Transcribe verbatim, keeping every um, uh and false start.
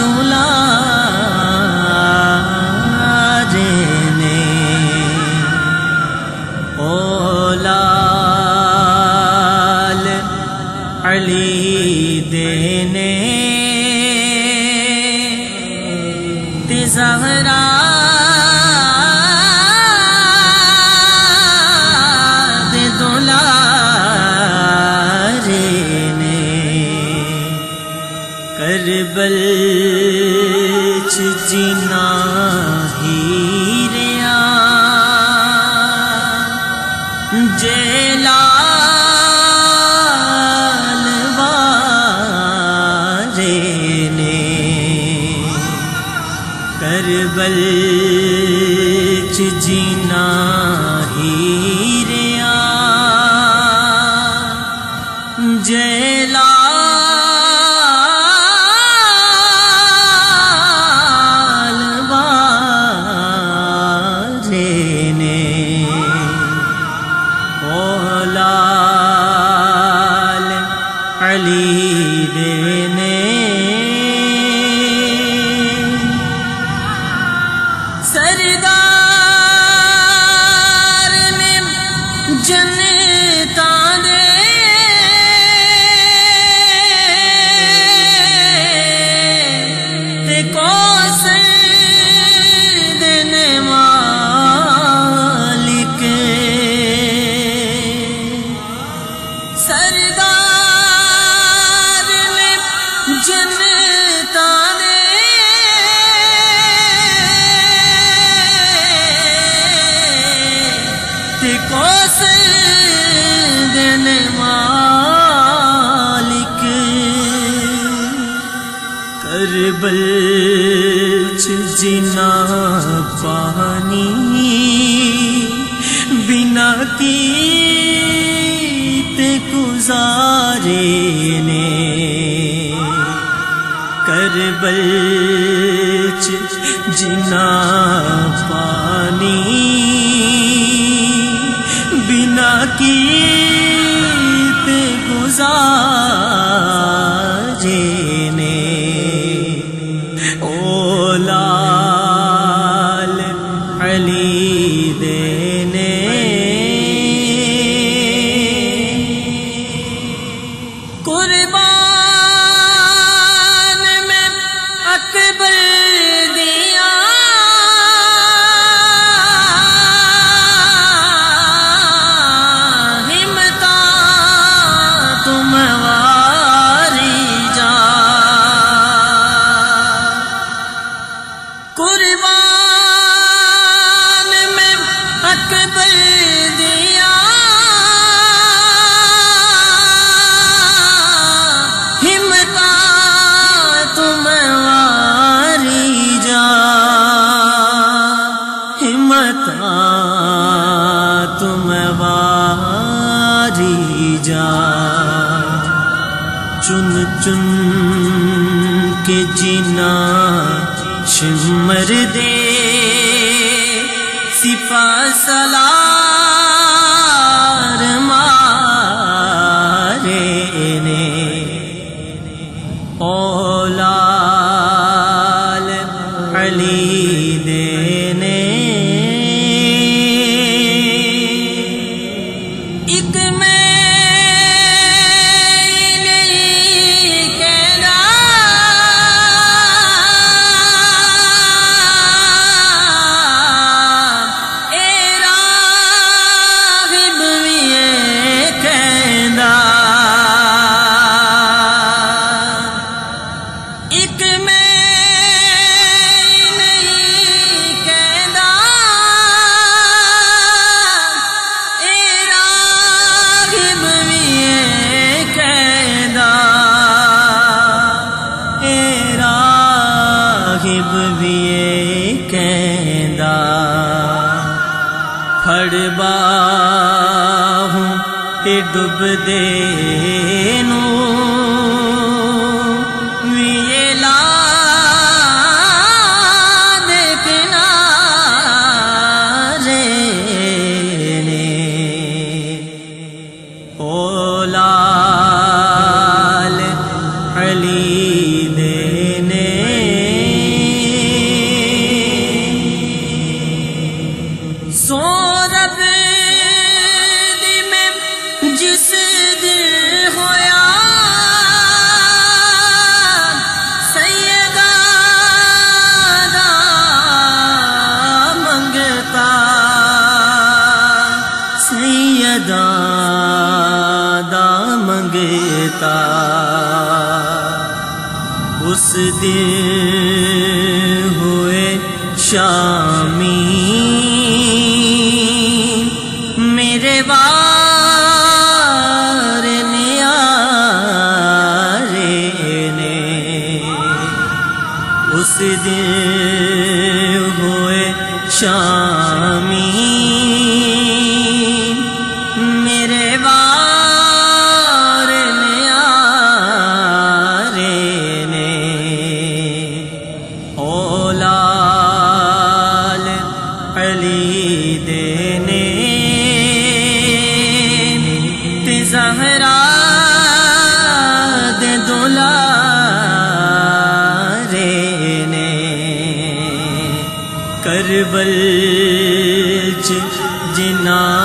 دلارے نے او لال علی دینے تے زہرا دے دلارے نے کربل چ جینا ہیریا جلال والے نے کربل چ جینا ہیریا جلال علی دینے سردار نے جنتاں دے تے کوثر دینے مالک سردار جنتاں دے تے کوثر دینے مالک کربل چ جینا پانی بنا کیتے گزارے نے کربل چ جینا پانی بنا کیتے گزارے نے او لال علی دینے قربان میں اکبر دیا ہمتاں تم واری جا قربان میں اکبر دیا تم واری جا چن چن کے جینا شمر دے سپا سلار مارے نے او لال علی دینے پھڑ باہوں تے ڈب دے نو ویے لا دے کنارے نے او لال علی دینے دل ہوئے شامی میرے وار نیارے نے، اس دل ہوئے شامی میرے وار نیارے نے، اولال علی دینے تے زہرا دے دولارے نے، کربل چ جنا